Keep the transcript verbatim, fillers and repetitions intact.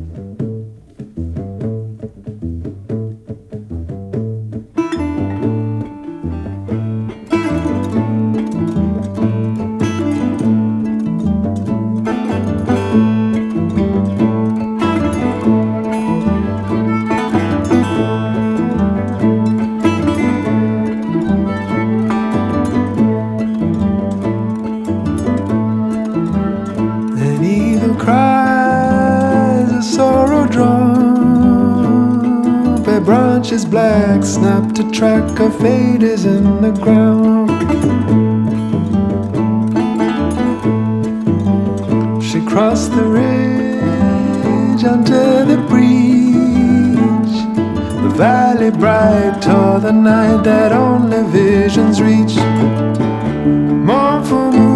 Branches black, snapped a track, her fate is in the ground. She crossed the ridge under the breach. The valley bright tore the night that only visions reach. Mournful moon